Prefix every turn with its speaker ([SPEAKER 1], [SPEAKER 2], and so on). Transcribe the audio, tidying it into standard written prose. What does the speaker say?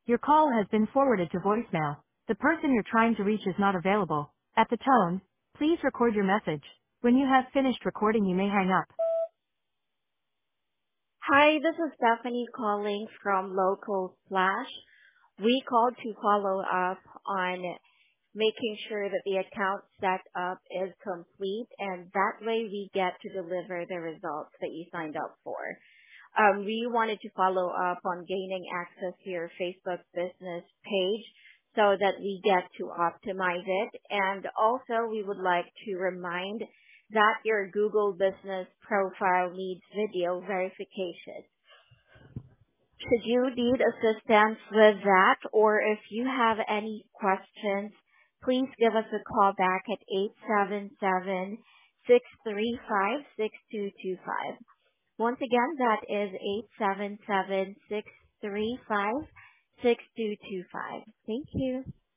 [SPEAKER 1] Your call has been forwarded to voicemail. The person you're trying to reach is not available. At the tone, please record your message. When you have finished recording, you may hang up.
[SPEAKER 2] Hi, this is Stephanie calling from Local Flash. We called to follow up on making sure that the account set up is complete, and that way we get to deliver the results that you signed up for. We wanted to follow up on gaining access to your Facebook business page so that we get to optimize it. And also, we would like to remind that your Google business profile needs video verification. Should you need assistance with that, or if you have any questions, please give us a call back at 877-635-6225. Once again, that is 877-635-6225. Thank you.